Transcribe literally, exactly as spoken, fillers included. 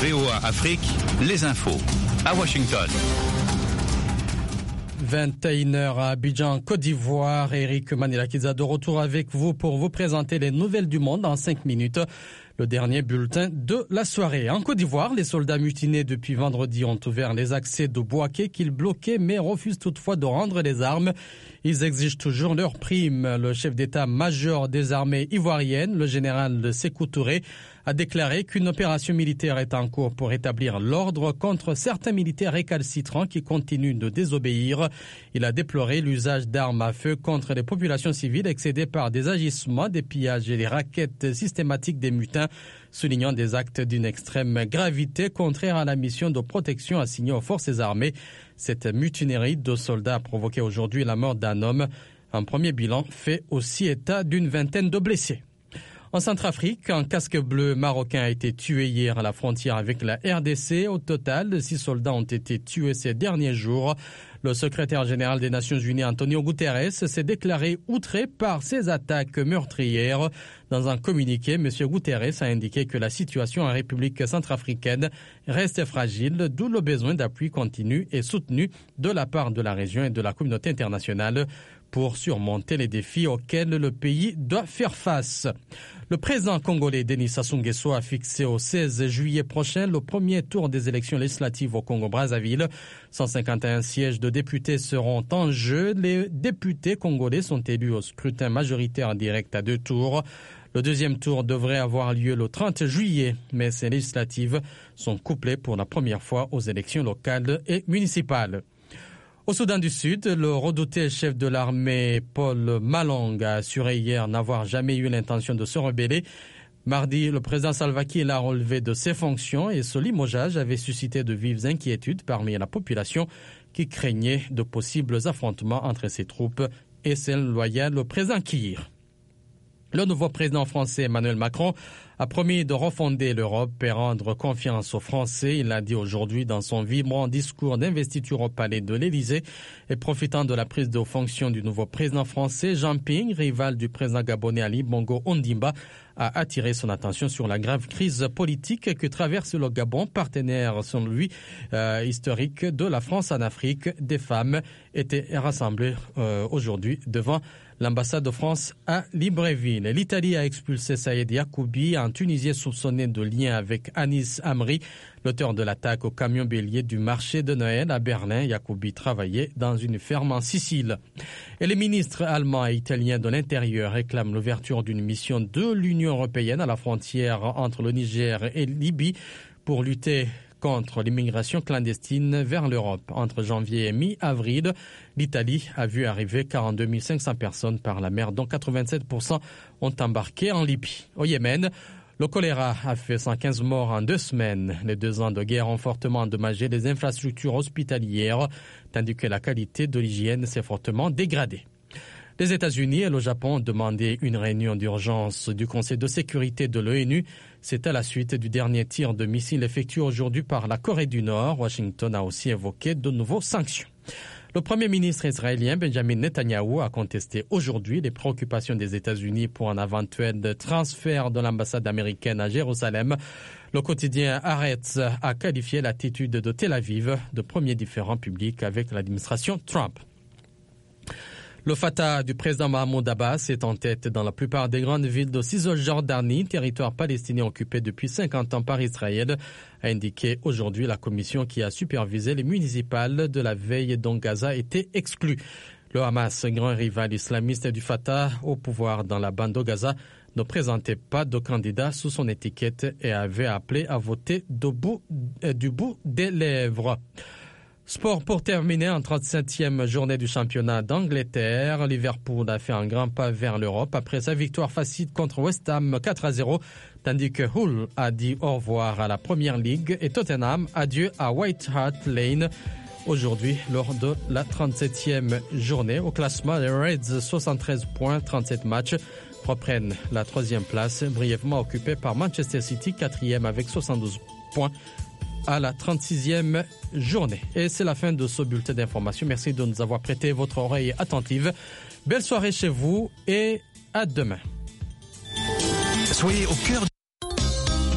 V O A Afrique, les infos. À Washington. vingt et une heures à Abidjan, Côte d'Ivoire. Eric Manilakiza de retour avec vous pour vous présenter les nouvelles du monde en cinq minutes. Le dernier bulletin de la soirée. En Côte d'Ivoire, les soldats mutinés depuis vendredi ont ouvert les accès de Bouaké qu'ils bloquaient mais refusent toutefois de rendre les armes. Ils exigent toujours leur prime. Le chef d'état-major des armées ivoiriennes, le général Sékou Touré, a déclaré qu'une opération militaire est en cours pour établir l'ordre contre certains militaires récalcitrants qui continuent de désobéir. Il a déploré l'usage d'armes à feu contre les populations civiles excédées par des agissements, des pillages et des rackets systématiques des mutins, soulignant des actes d'une extrême gravité contraire à la mission de protection assignée aux forces armées. Cette mutinerie de soldats a provoqué aujourd'hui la mort d'un homme. Un premier bilan fait aussi état d'une vingtaine de blessés. En Centrafrique, un casque bleu marocain a été tué hier à la frontière avec la R D C. Au total, six soldats ont été tués ces derniers jours. Le secrétaire général des Nations Unies, Antonio Guterres, s'est déclaré outré par ces attaques meurtrières. Dans un communiqué, M. Guterres a indiqué que la situation en République centrafricaine reste fragile, d'où le besoin d'appui continu et soutenu de la part de la région et de la communauté internationale pour surmonter les défis auxquels le pays doit faire face. Le président congolais Denis Sassou Nguesso a fixé au seize juillet prochain le premier tour des élections législatives au Congo-Brazzaville. cent cinquante et un sièges de députés seront en jeu. Les députés congolais sont élus au scrutin majoritaire direct à deux tours. Le deuxième tour devrait avoir lieu le trente juillet, mais ces législatives sont couplées pour la première fois aux élections locales et municipales. Au Soudan du Sud, le redouté chef de l'armée Paul Malong a assuré hier n'avoir jamais eu l'intention de se rebeller. Mardi, le président Salva Kiir l'a relevé de ses fonctions et ce limogeage avait suscité de vives inquiétudes parmi la population qui craignait de possibles affrontements entre ses troupes et celles loyales au président Kiir. Le nouveau président français Emmanuel Macron a promis de refonder l'Europe et rendre confiance aux Français. Il l'a dit aujourd'hui dans son vibrant discours d'investiture au palais de l'Élysée. Et profitant de la prise de fonction du nouveau président français, Jean Ping, rival du président gabonais Ali Bongo Ondimba, a attiré son attention sur la grave crise politique que traverse le Gabon, partenaire, selon lui, euh, historique de la France en Afrique. Des femmes étaient rassemblées euh, aujourd'hui devant l'ambassade de France à Libreville. L'Italie a expulsé Saïd Yacoubi, un Tunisien soupçonné de lien avec Anis Amri, l'auteur de l'attaque au camion bélier du marché de Noël à Berlin. Yacoubi travaillait dans une ferme en Sicile. Et les ministres allemands et italiens de l'Intérieur réclament l'ouverture d'une mission de l'Union européenne à la frontière entre le Niger et Libye pour lutter contre l'immigration clandestine vers l'Europe. Entre janvier et mi-avril, l'Italie a vu arriver quarante-deux mille cinq cents personnes par la mer, dont quatre-vingt-sept pour cent ont embarqué en Libye. Au Yémen, le choléra a fait cent quinze morts en deux semaines. Les deux ans de guerre ont fortement endommagé les infrastructures hospitalières, tandis que la qualité de l'hygiène s'est fortement dégradée. Les États-Unis et le Japon ont demandé une réunion d'urgence du Conseil de sécurité de l'ONU. C'est à la suite du dernier tir de missiles effectué aujourd'hui par la Corée du Nord. Washington a aussi évoqué de nouvelles sanctions. Le Premier ministre israélien Benjamin Netanyahou a contesté aujourd'hui les préoccupations des États-Unis pour un éventuel transfert de l'ambassade américaine à Jérusalem. Le quotidien Haaretz a qualifié l'attitude de Tel Aviv de premier différend public avec l'administration Trump. Le Fatah du président Mahmoud Abbas est en tête dans la plupart des grandes villes de Cisjordanie, territoire palestinien occupé depuis cinquante ans par Israël, a indiqué aujourd'hui la commission qui a supervisé les municipales de la veille dont Gaza était exclu. Le Hamas, grand rival islamiste du Fatah au pouvoir dans la bande de Gaza, ne présentait pas de candidat sous son étiquette et avait appelé à voter du bout, du bout des lèvres. Sport pour terminer en trente-septième journée du championnat d'Angleterre. Liverpool a fait un grand pas vers l'Europe après sa victoire facile contre West Ham quatre à zéro, tandis que Hull a dit au revoir à la Premier League et Tottenham adieu à White Hart Lane. Aujourd'hui, lors de la trente-septième journée, au classement, les Reds, soixante-treize points, trente-sept matchs, reprennent la troisième place, brièvement occupée par Manchester City, quatrième avec soixante-douze points. À la trente-sixième journée. Et c'est la fin de ce bulletin d'information. Merci de nous avoir prêté votre oreille attentive. Belle soirée chez vous et à demain. Soyez au cœur